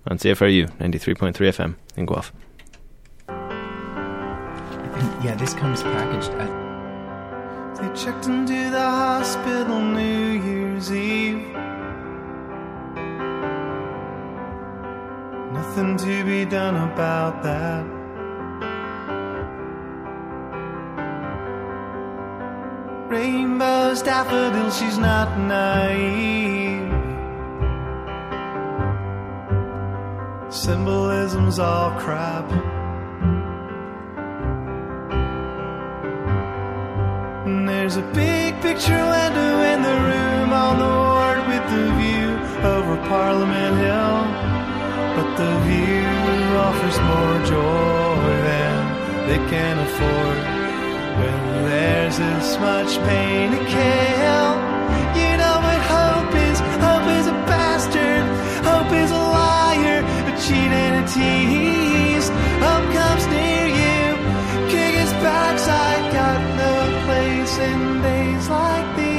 on CFRU 93.3 FM in Guelph. Yeah, this comes packaged at... They checked into the hospital New Year's Eve. Nothing to be done about that. Rainbows, daffodils, she's not naive. Symbolism's all crap. And there's a big picture window in the room on the ward with the view over Parliament Hill. But the view offers more joy than they can afford. When there's this much pain to kill, you know what hope is? Hope is a bastard. Hope is a liar, a cheat and a tease. Hope comes near you, kick his backside. Got no place in days like these.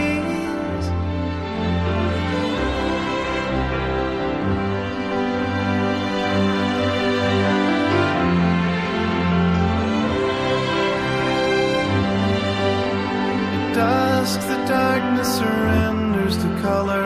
Dusk, the darkness surrenders to color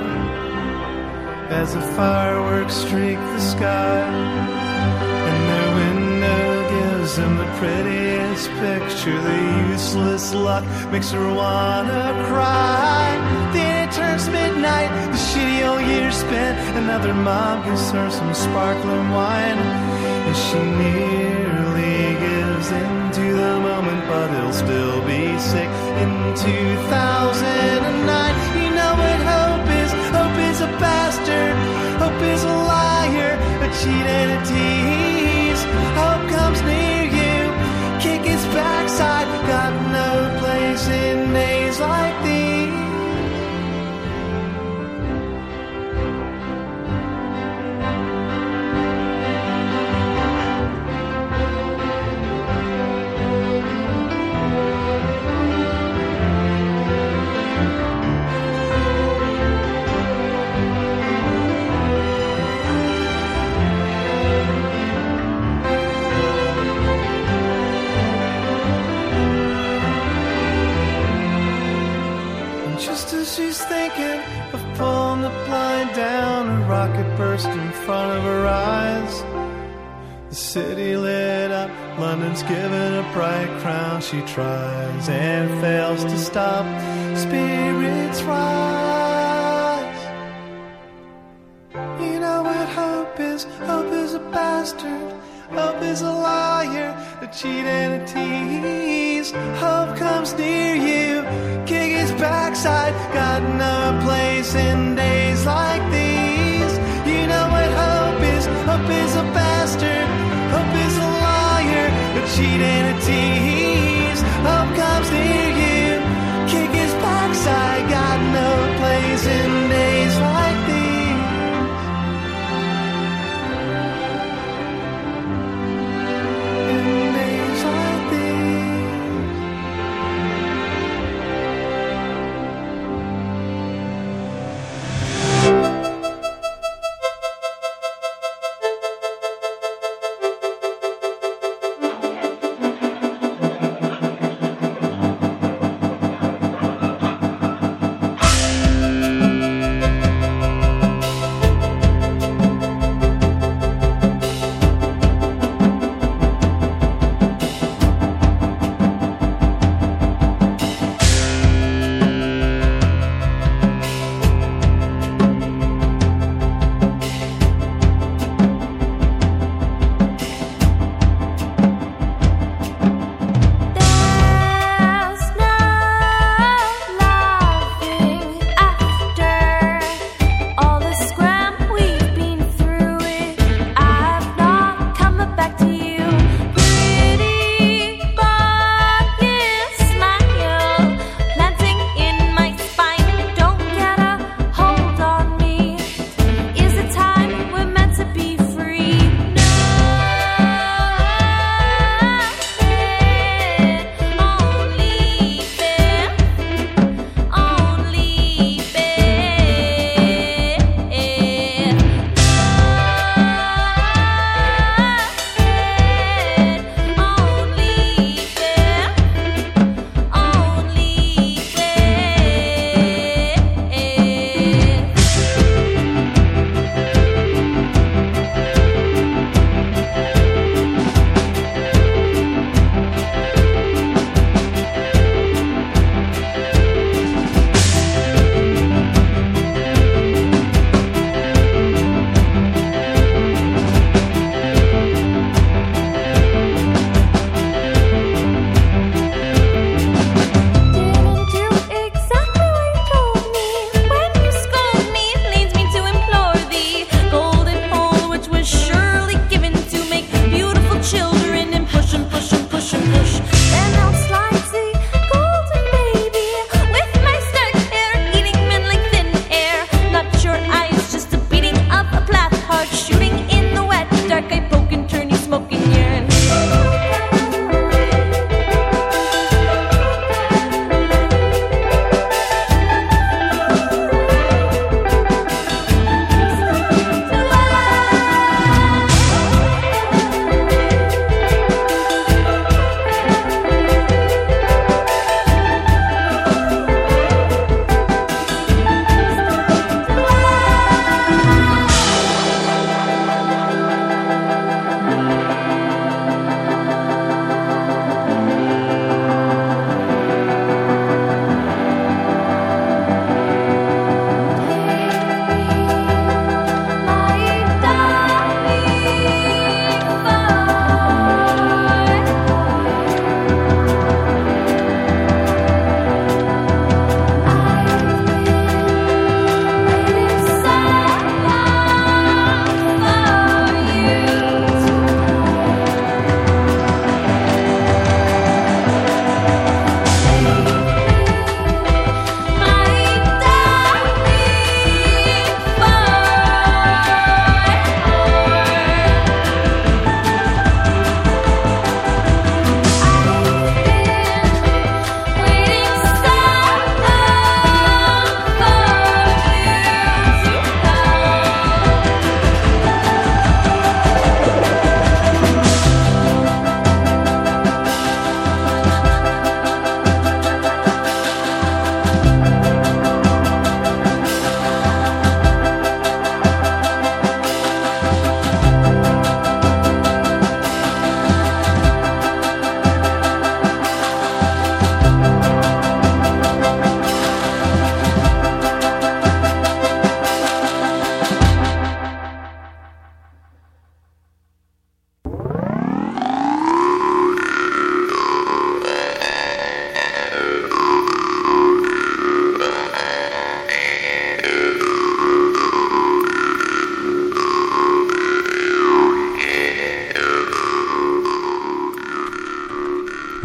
as the fireworks streak the sky, and their window gives them the prettiest picture. The useless luck makes her wanna cry. Then it turns midnight, the shitty old year spent. Another mom gives her some sparkling wine, and she nearly gives in to the moment, but he'll still be sick in 2009. You know what hope is? Hope is a bastard. Hope is a liar, a cheat and a tease. Hope comes near you, kick his backside. Got no place in days like these. She's thinking of pulling the blind down. A rocket burst in front of her eyes. The city lit up, London's given a bright crown. She tries and fails to stop. Spirits rise. You know what hope is? Hope is a bastard. Hope is a liar, a cheat and a tease. Hope comes near you, kick his backside. Got no place in days like these. You know what hope is? Hope is a bastard. Hope is a liar, a cheat and a tease. Hope comes near you, kick his backside. Got no place in days like these.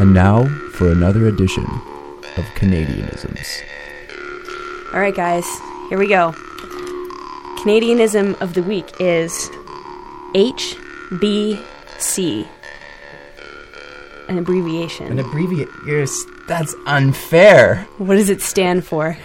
And now for another edition of Canadianisms. All right, guys, here we go. Canadianism of the week is HBC. An abbreviation. An abbreviation? That's unfair. What does it stand for?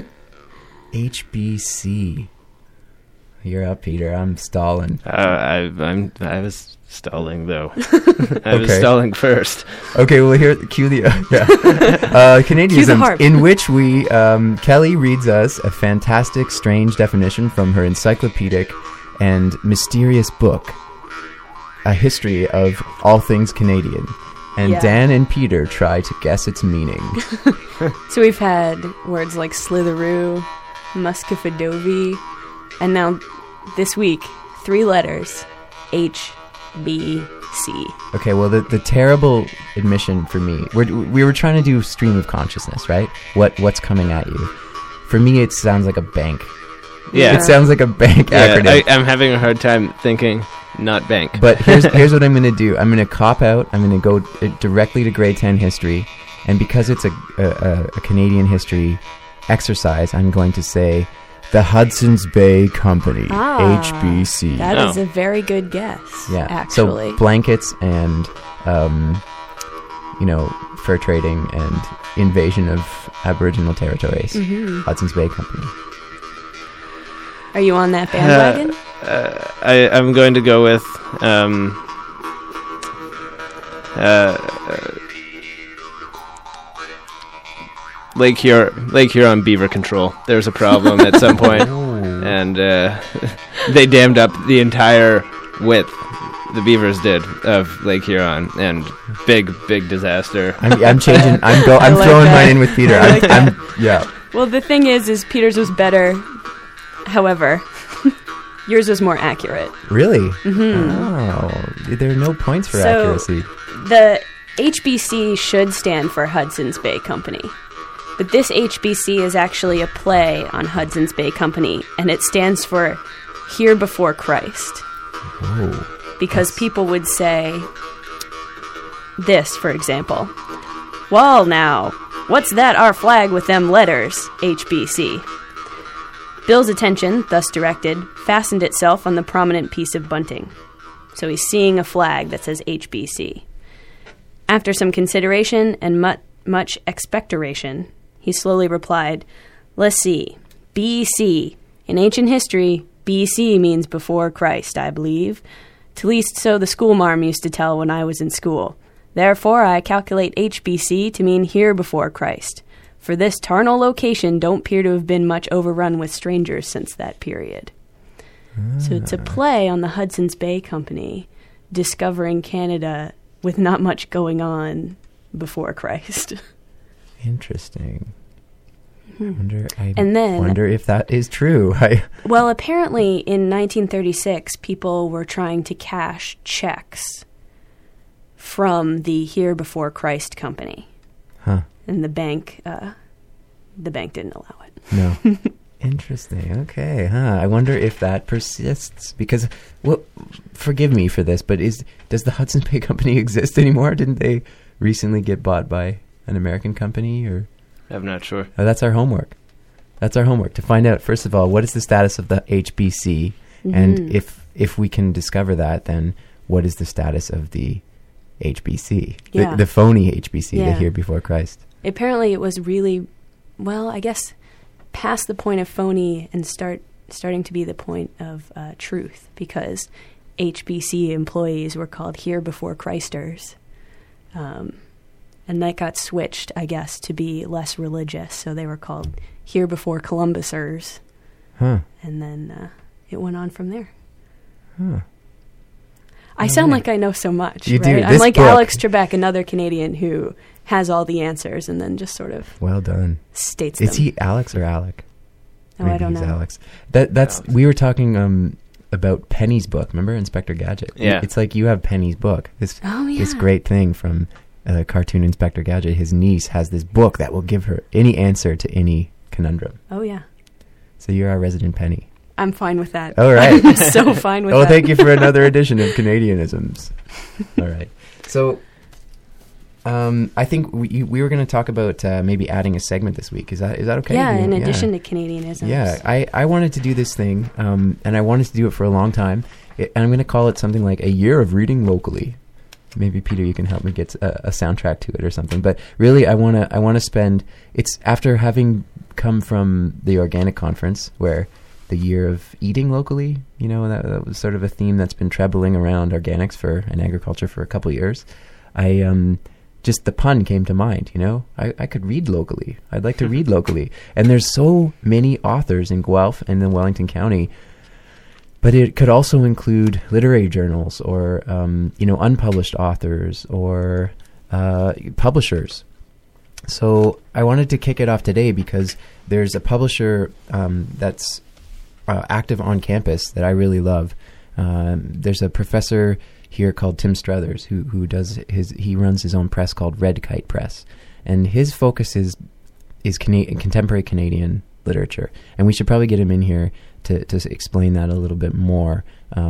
HBC. You're up, Peter. I'm stalling. I was stalling though. I was stalling first. Okay, well here, cue the Canadianisms, in which we Kelly reads us a fantastic, strange definition from her encyclopedic and mysterious book, A History of All Things Canadian, and Dan and Peter try to guess its meaning. So we've had words like slitheroo, muscofadovy, and now this week, 3 letters, HBC. Okay, well, the terrible admission for me, we were trying to do stream of consciousness, right? What's coming at you? For me, it sounds like a bank. Yeah. It sounds like a bank acronym. I'm having a hard time thinking not bank. But here's what I'm going to do. I'm going to cop out. I'm going to go directly to grade 10 history. And because it's a Canadian history exercise, I'm going to say the Hudson's Bay Company, HBC. That is a very good guess, actually. So blankets and, fur trading and invasion of Aboriginal territories. Mm-hmm. Hudson's Bay Company. Are you on that bandwagon? I'm going to go with Lake Huron beaver control. There's a problem at some point, and they dammed up the entire width. The beavers did of Lake Huron, and big disaster. I'm changing. I'm throwing mine in with Peter. Yeah. Well, the thing is Peter's was better. However, yours was more accurate. Really? Mm-hmm. Oh, there are no points for accuracy. The HBC should stand for Hudson's Bay Company. But this HBC is actually a play on Hudson's Bay Company, and it stands for Here Before Christ. Oh, because people would say this, for example. Well, now, what's that our flag with them letters, HBC? Bill's attention, thus directed, fastened itself on the prominent piece of bunting. So he's seeing a flag that says HBC. After some consideration and much expectoration, he slowly replied, let's see, BC. In ancient history, BC means before Christ, I believe. To least so the schoolmarm used to tell when I was in school. Therefore, I calculate HBC to mean here before Christ. For this tarnal location don't appear to have been much overrun with strangers since that period. So it's a play on the Hudson's Bay Company discovering Canada with not much going on before Christ. Interesting. I wonder if that is true. Well, apparently in 1936, people were trying to cash checks from the Here Before Christ Company. Huh. And the bank didn't allow it. No. Interesting. Okay. I wonder if that persists because, well, forgive me for this, but does the Hudson's Bay Company exist anymore? Didn't they recently get bought by an American company? Or I'm not sure. Oh, that's our homework. That's our homework to find out. First of all, what is the status of the HBC, and if we can discover that, then what is the status of the HBC, the phony HBC, the Here Before Christ? Apparently, it was really, well, I guess, past the point of phony and starting to be the point of truth, because HBC employees were called Here Before Christers. And that got switched, I guess, to be less religious. So they were called Here Before Columbusers. Huh. And then it went on from there. Huh. I sound like I know so much. You right? do. I'm like Alex Trebek, another Canadian who has all the answers and then just sort of well done states Is them. he Alex or Alec? Oh, I don't he's know. Alex. That's Alex. We were talking about Penny's book. Remember Inspector Gadget? Yeah. It's like you have Penny's book. This great thing from cartoon Inspector Gadget. His niece has this book that will give her any answer to any conundrum. Oh, yeah. So you're our resident Penny. I'm fine with that. All right. I'm so fine with that. Oh, thank you for another edition of Canadianisms. All right. So I think we were going to talk about maybe adding a segment this week. Is that okay? Yeah, in addition to Canadianisms. Yeah, I wanted to do this thing, and I wanted to do it for a long time. And I'm going to call it something like A Year of Reading Locally. Maybe Peter, you can help me get a soundtrack to it or something. But really, I want to spend. It's after having come from the Organic Conference, where the year of eating locally, that was sort of a theme that's been trebling around organics and agriculture for a couple of years. Just the pun came to mind, I could read locally. I'd like to read locally. And there's so many authors in Guelph and in Wellington County, but it could also include literary journals or, unpublished authors or publishers. So I wanted to kick it off today because there's a publisher that's active on campus that I really love. There's a professor here called Tim Struthers who he runs his own press called Red Kite Press, and his focus is contemporary Canadian literature, and we should probably get him in here to explain that a little bit more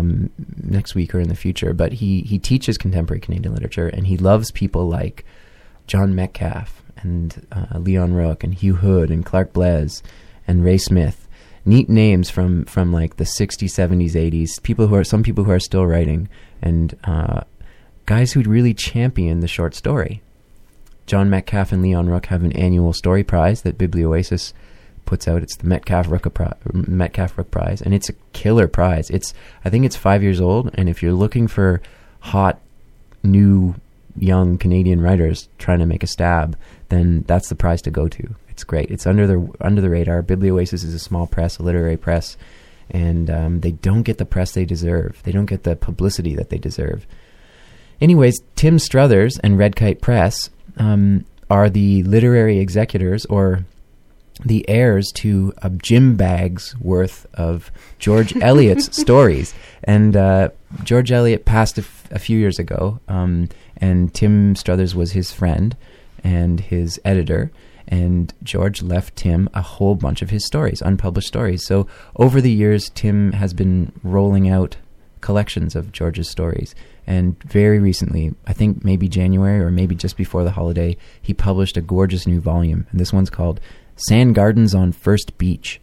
next week or in the future. But he teaches contemporary Canadian literature, and he loves people like John Metcalf and Leon Rook and Hugh Hood and Clark Blaise and Ray Smith. Neat names from like the 60s, 70s, 80s. Some people who are still writing, and guys who really champion the short story. John Metcalf and Leon Rook have an annual story prize that Biblioasis puts out. It's the Metcalf Rook Prize, and it's a killer prize. I think it's 5 years old, and if you're looking for hot, new, young Canadian writers trying to make a stab, then that's the prize to go to. It's great. It's under the radar. Biblioasis is a small press, a literary press, and they don't get the press they deserve. They don't get the publicity that they deserve. Anyways, Tim Struthers and Red Kite Press are the literary executors or the heirs to a gym bag's worth of George Eliot's stories. And George Eliot passed a few years ago, and Tim Struthers was his friend and his editor. And George left Tim a whole bunch of his stories, unpublished stories. So over the years, Tim has been rolling out collections of George's stories. And very recently, I think maybe January or maybe just before the holiday, he published a gorgeous new volume. And this one's called Sand Gardens on First Beach.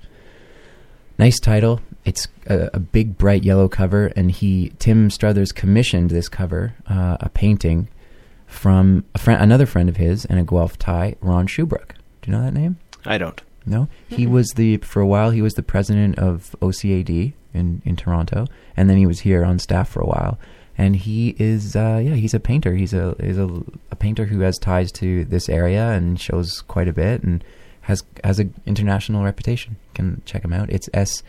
Nice title. It's a big, bright yellow cover. And Tim Struthers commissioned this cover, a painting, from another friend of his and a Guelph tie, Ron Shubrook. Do you know that name? I don't. No? He was for a while, he was the president of OCAD in Toronto, and then he was here on staff for a while. And he is, he's a painter. He's a painter who has ties to this area and shows quite a bit and has an international reputation. You can check him out. It's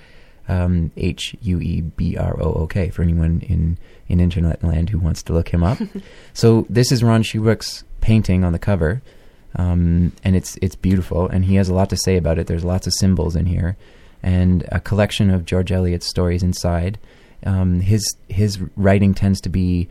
Huebrook for anyone in internet land who wants to look him up. So this is Ron Shubrook's painting on the cover, and it's beautiful, and he has a lot to say about it. There's lots of symbols in here, and a collection of George Eliot's stories inside. His writing tends to be,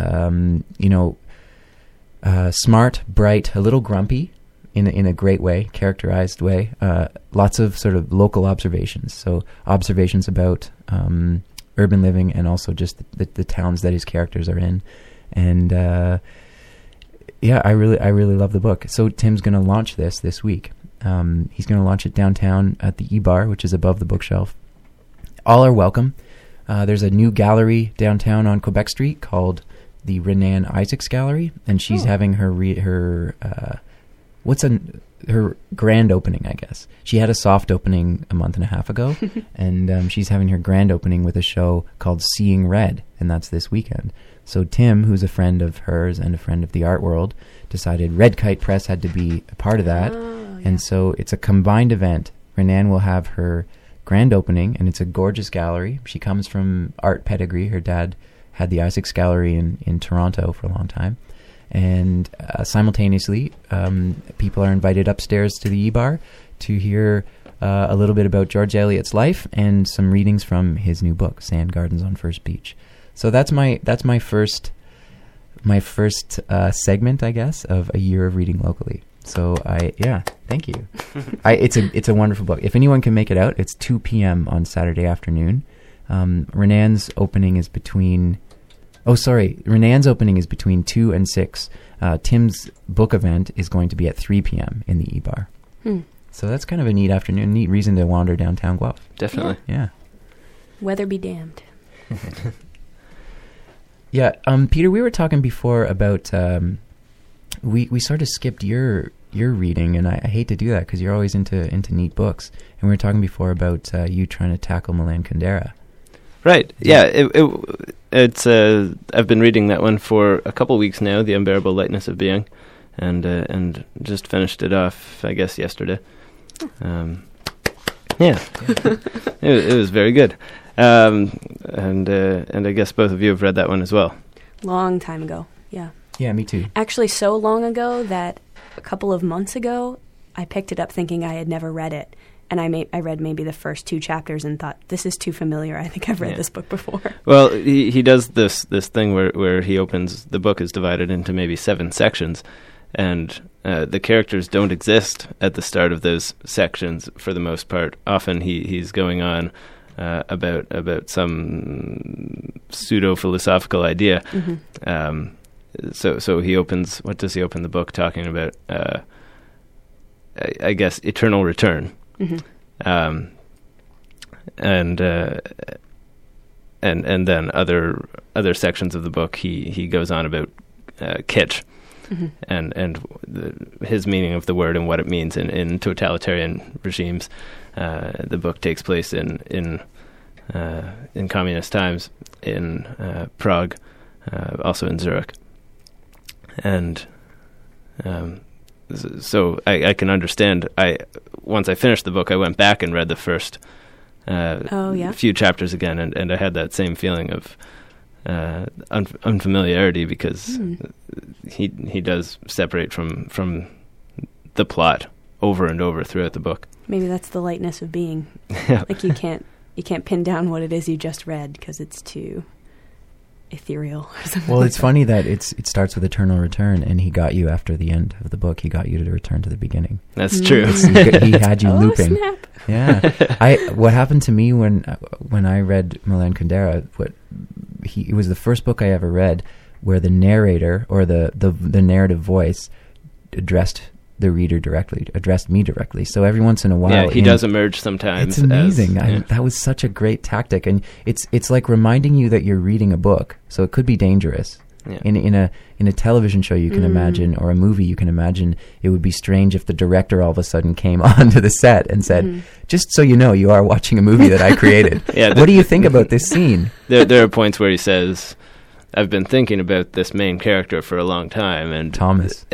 smart, bright, a little grumpy, in a great way, characterized way. Lots of sort of local observations. So observations about urban living and also just the towns that his characters are in. And I really love the book. So Tim's going to launch this week. He's going to launch it downtown at the E-Bar, which is above the bookshelf. All are welcome. There's a new gallery downtown on Quebec Street called the Renan Isaacs Gallery, and she's having her grand opening, I guess. She had a soft opening a month and a half ago, and she's having her grand opening with a show called Seeing Red, and that's this weekend. So Tim, who's a friend of hers and a friend of the art world, decided Red Kite Press had to be a part of that, and so it's a combined event. Renan will have her grand opening, and it's a gorgeous gallery. She comes from art pedigree. Her dad had the Isaacs Gallery in Toronto for a long time. And simultaneously, people are invited upstairs to the E-Bar to hear a little bit about George Eliot's life and some readings from his new book, Sand Gardens on First Beach. So that's my first segment, I guess, of A Year of Reading Locally. So thank you. It's a wonderful book. If anyone can make it out, it's 2 p.m. on Saturday afternoon. Renan's opening is between Oh, sorry. Renan's opening is between 2 and 6. Tim's book event is going to be at 3 p.m. in the E-Bar. So that's kind of a neat afternoon, neat reason to wander downtown Guelph. Definitely. Yeah. Weather be damned. Yeah, Peter, we were talking before about we sort of skipped your reading, and I hate to do that because you're always into neat books. And we were talking before about you trying to tackle Milan Kundera. Right. Yeah. It's I've been reading that one for a couple weeks now, The Unbearable Lightness of Being, and just finished it off, I guess, yesterday. Yeah. It was very good. And I guess both of you have read that one as well. Long time ago, yeah. Yeah, me too. Actually, so long ago that a couple of months ago, I picked it up thinking I had never read it. And I read maybe the first 2 chapters and thought, this is too familiar. I think I've read this book before. Well, he does this thing where he opens, the book is divided into maybe 7 sections, and the characters don't exist at the start of those sections for the most part. Often he's going on about some pseudo-philosophical idea. So he opens, what does he open the book talking about? I guess eternal return. And then other sections of the book he goes on about kitsch and his meaning of the word and what it means in totalitarian regimes. The book takes place in communist times in Prague, also in Zurich, and so I can understand. Once I finished the book, I went back and read the first few chapters again, and I had that same feeling of unfamiliarity because he does separate from the plot over and over throughout the book. Maybe that's the lightness of being. Yeah. Like you can't pin down what it is you just read because it's too ethereal or something. Well, like it's that. funny that it starts with eternal return, and he got you after the end of the book. He got you to return to the beginning. That's true. He had you looping. Snap. Yeah. What happened to me when I read Milan Kundera? It was the first book I ever read where the narrator or the narrative voice addressed the reader directly, addressed me directly. So every once in a while, yeah, he does emerge sometimes. It's amazing. That was such a great tactic, and it's like reminding you that you're reading a book. So it could be dangerous. Yeah. In a television show, you can imagine, or a movie, you can imagine it would be strange if the director all of a sudden came onto the set and said, "Just so you know, you are watching a movie that I created." What do you think about this scene? There are points where he says, "I've been thinking about this main character for a long time," and Thomas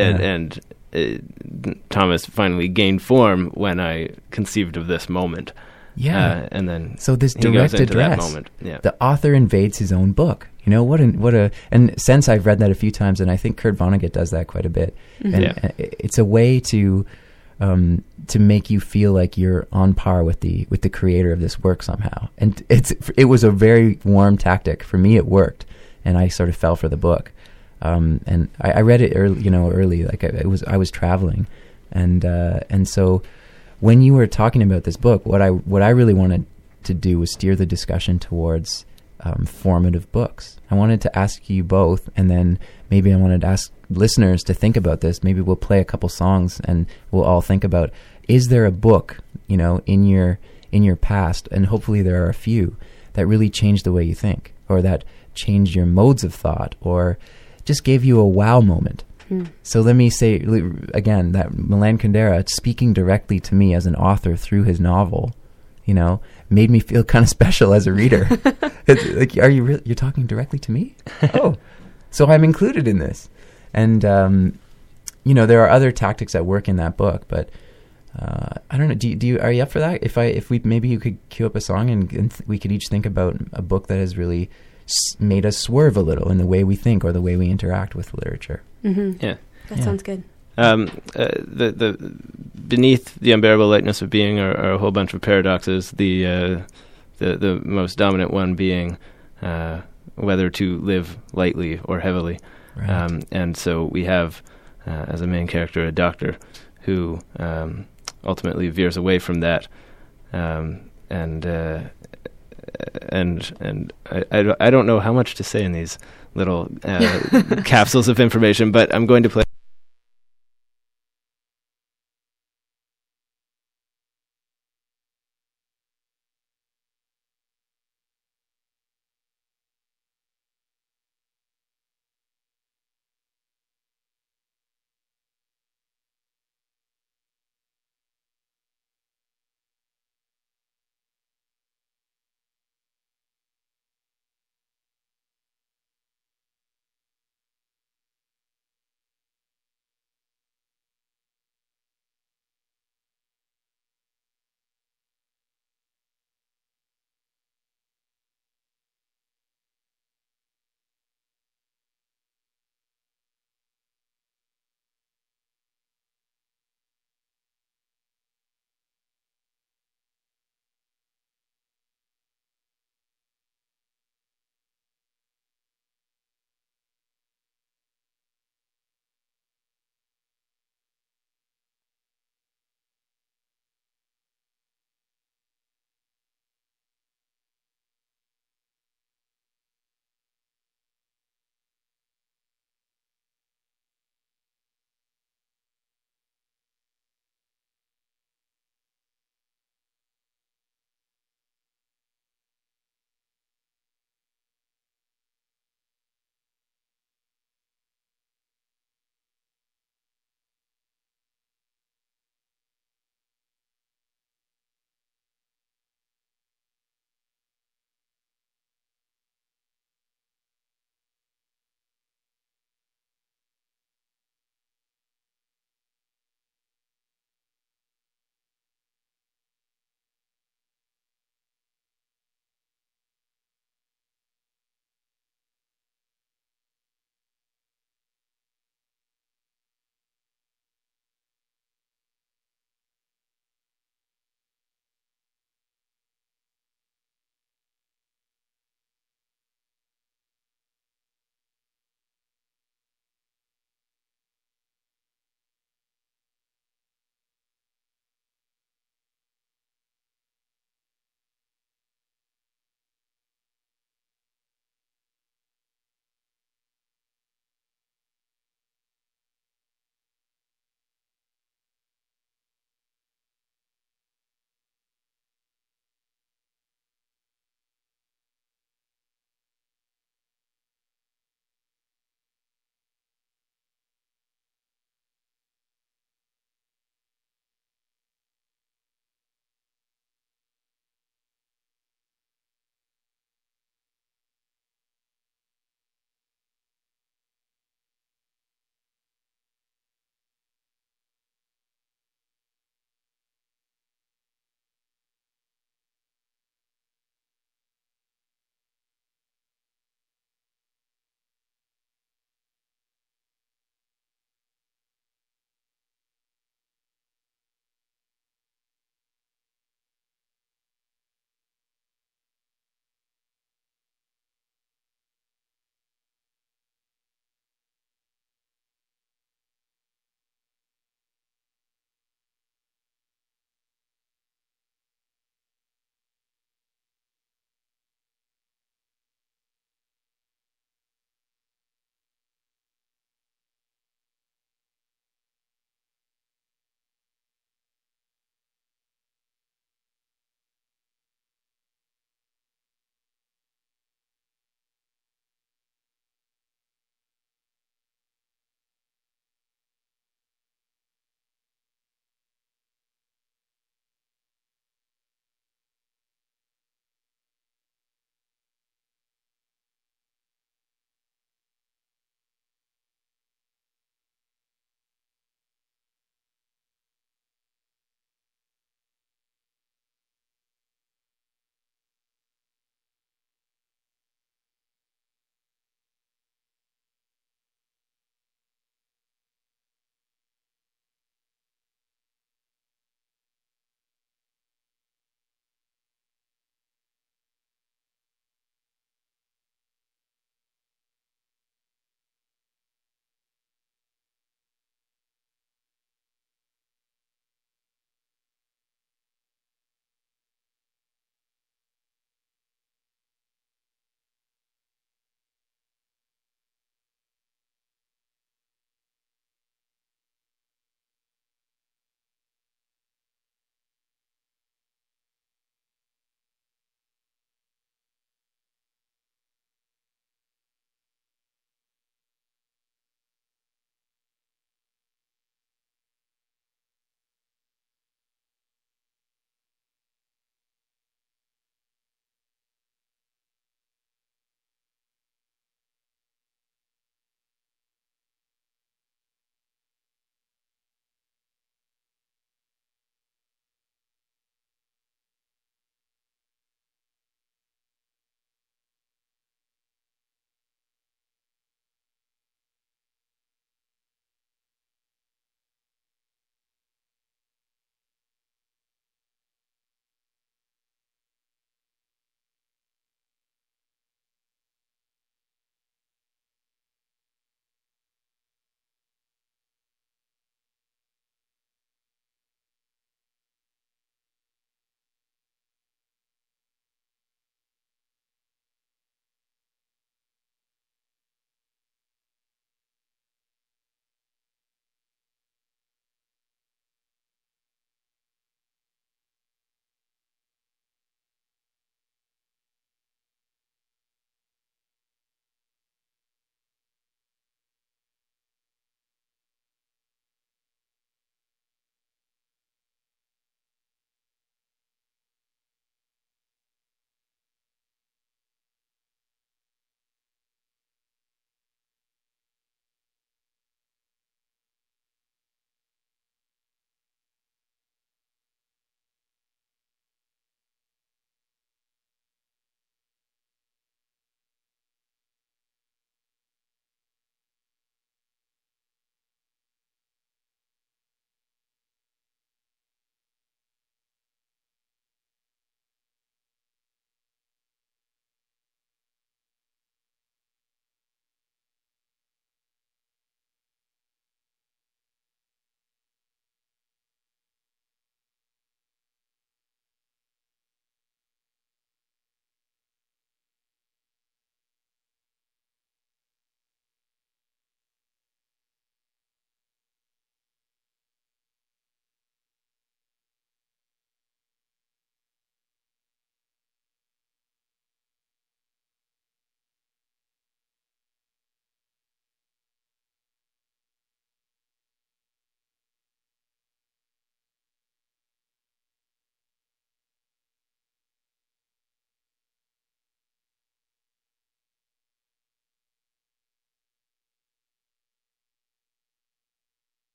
Thomas finally gained form when I conceived of this moment. Yeah, and then so this he direct goes into address. that moment. Yeah. The author invades his own book. You know and since I've read that a few times, and I think Kurt Vonnegut does that quite a bit. And it's a way to make you feel like you're on par with the creator of this work somehow. And it was a very warm tactic for me. It worked, and I sort of fell for the book. And I read it early, like I was traveling, and so when you were talking about this book, what I really wanted to do was steer the discussion towards formative books. I wanted to ask you both, and then maybe I wanted to ask listeners to think about this. Maybe we'll play a couple songs, and we'll all think about: is there a book, in your past, and hopefully there are a few that really changed the way you think, or that changed your modes of thought, or just gave you a wow moment. So let me say again that Milan Kundera, speaking directly to me as an author through his novel, made me feel kind of special as a reader. Like, you're talking directly to me? Oh, so I'm included in this. And there are other tactics at work in that book, but I don't know. Are you up for that? If we maybe you could cue up a song and we could each think about a book that has really made us swerve a little in the way we think or the way we interact with literature. Yeah, that sounds good. The beneath the unbearable lightness of being are a whole bunch of paradoxes. The most dominant one being whether to live lightly or heavily. Right. And so we have as a main character a doctor who ultimately veers away from that and and I don't know how much to say in these little capsules of information, but I'm going to play